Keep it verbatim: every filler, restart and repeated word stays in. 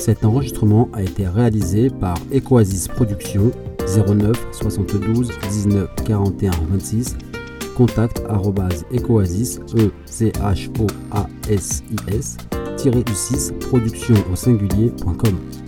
Cet enregistrement a été réalisé par Ecoasis Productions zéro neuf soixante-douze dix-neuf quarante et un vingt-six. Contact arobase ecoasis e c h o a s i s du six production au singulier point com.